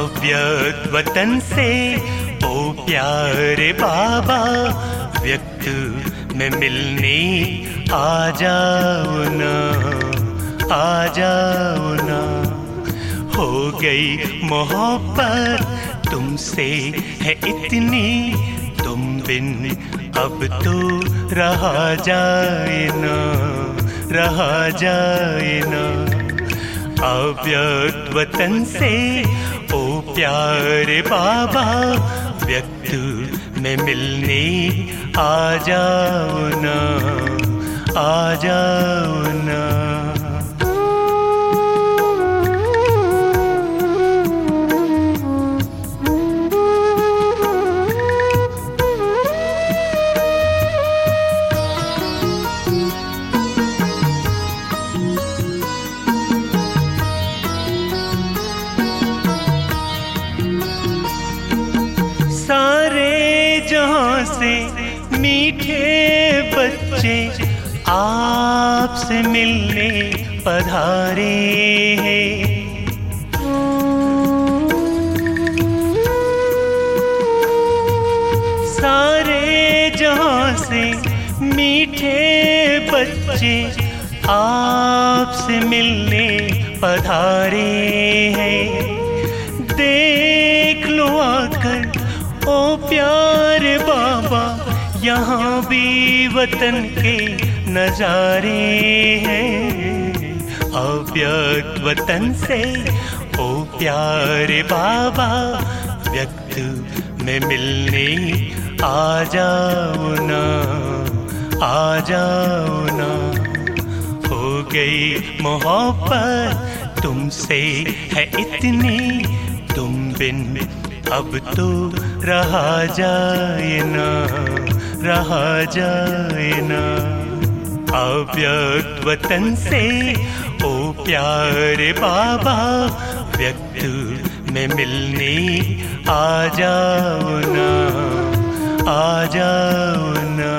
अव्यक्त वतन से ओ प्यारे बाबा, व्यक्त में मिलने आ जाओ ना, आ जाओ ना। हो गई मोहब्बत तुमसे है इतनी, तुम बिन अब तो रहा जाए ना, रहा जाए ना। अव्यक्त वतन से ओ प्यारे बाबा, व्यक्त में मिलने आ जाओ ना, आ जाओ ना। जहाँ से मीठे बच्चे आपसे मिलने पधारे हैं, सारे जहाँ से मीठे बच्चे आपसे मिलने पधारे हैं। देख लो आकर ओ प्यारे बाबा, यहाँ भी वतन के नजारे हैं। अव्यक्त वतन से ओ प्यारे बाबा, व्यक्त में मिलने आ जाओ ना, आ जाओ ना। हो गई मोहब्बत तुमसे है इतनी, तुम बिन अब तो रहा जाए ना, रहा जाए ना। अव्यक्त वतन से ओ प्यारे बाबा, व्यक्त में मिलने आ जाओ ना, आ जाओ ना।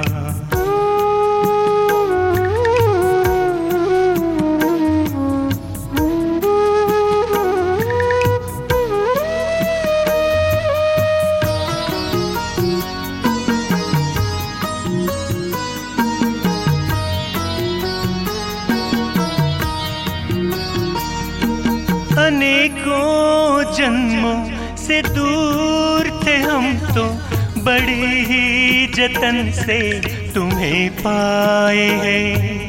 अनेकों जन्मों से दूर थे हम तो, बड़े ही जतन से तुम्हें पाए हैं।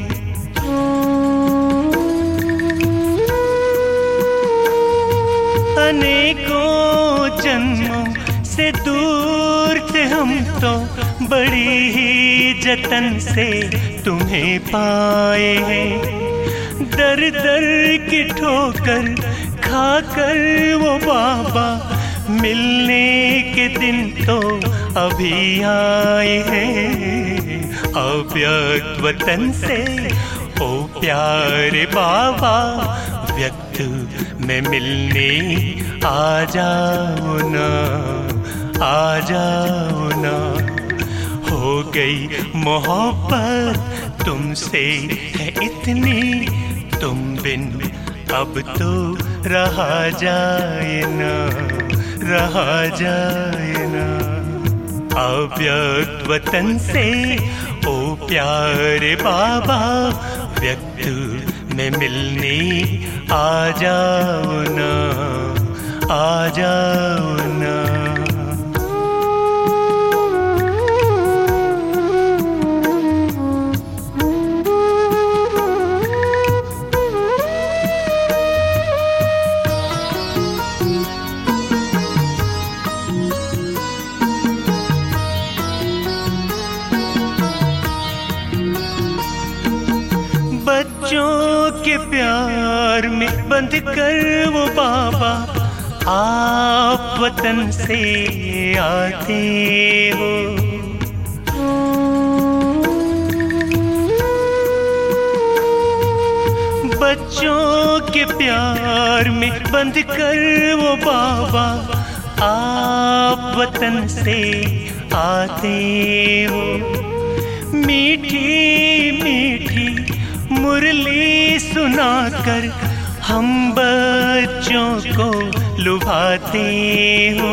अनेकों जन्मों से दूर थे हम तो, बड़ी ही जतन से तुम्हें पाए हैं। दर दर की ठोकर खाकर वो बाबा, मिलने के दिन तो अभी आए हैं। अव्यक्त वतन से ओ प्यारे बाबा, व्यक्त में मिलने आ जाओ ना, आ जाओ ना। हो गई मोहब्बत तुमसे है इतनी, तुम बिन अब तो रहा जाए ना, रहा जाए ना। अव्यक्त वतन से ओ प्यारे बाबा, व्यक्त में मिलने आ जाओ ना, आ जाओ ना। बच्चों के प्यार में बंध कर वो बाबा, आप वतन से आते हो। बच्चों के प्यार में बंध कर वो बाबा, आप वतन से आते हो। मीठी मीठी मुरली सुनाकर हम बच्चों को लुभाते हो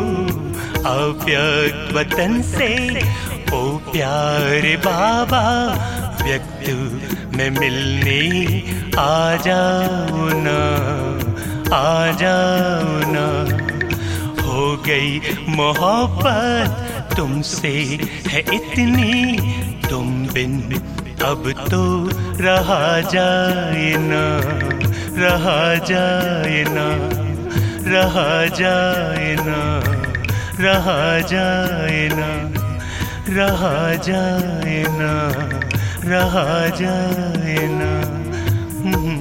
अव्यक्त वतन से, ओ प्यारे बाबा व्यक्त में मिलने आ जाओ ना, आ जाओ ना। हो गई मोहब्बत तुमसे है इतनी, तुम बिन अब तो रहा जाए ना, रहा जाए ना, रहा जाए ना, रहा जाए ना, रहा जाए ना, रहा जाए ना।